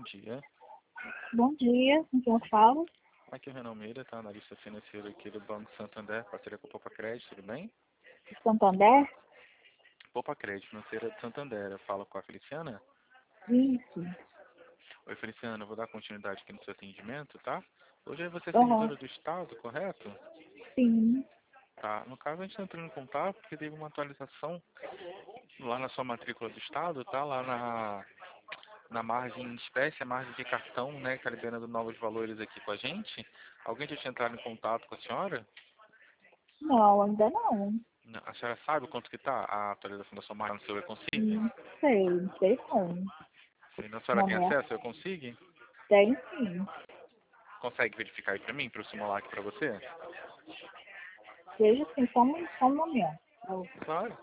dia. Bom dia, com quem eu falo? Aqui é o Renan Meira, tá? Analista financeiro aqui do Banco Santander, parceria com o Poupa Crédito, tudo bem? Santander? Poupa Crédito, financeira de Santander. Eu falo com a Feliciana. Isso. Oi, Feliciana, eu vou dar continuidade aqui no seu atendimento, tá? Hoje você é Aham. servidora do Estado, correto? Sim. Tá. No caso, a gente está entrando em contato porque teve uma atualização lá na sua matrícula do Estado, tá? Lá na margem espécie, a margem de cartão, né? Que tá liberando novos valores aqui com a gente. Alguém já tinha entrado em contato com a senhora? Não, ainda não. Não. A senhora sabe quanto que tá a atualização da sua margem no seu e-consigne? Não sei não. A senhora tem Momento. acesso ao e-consigne? Tem sim. Consegue verificar aí pra mim, para eu simular aqui pra você? Veja assim, só um momento. Claro.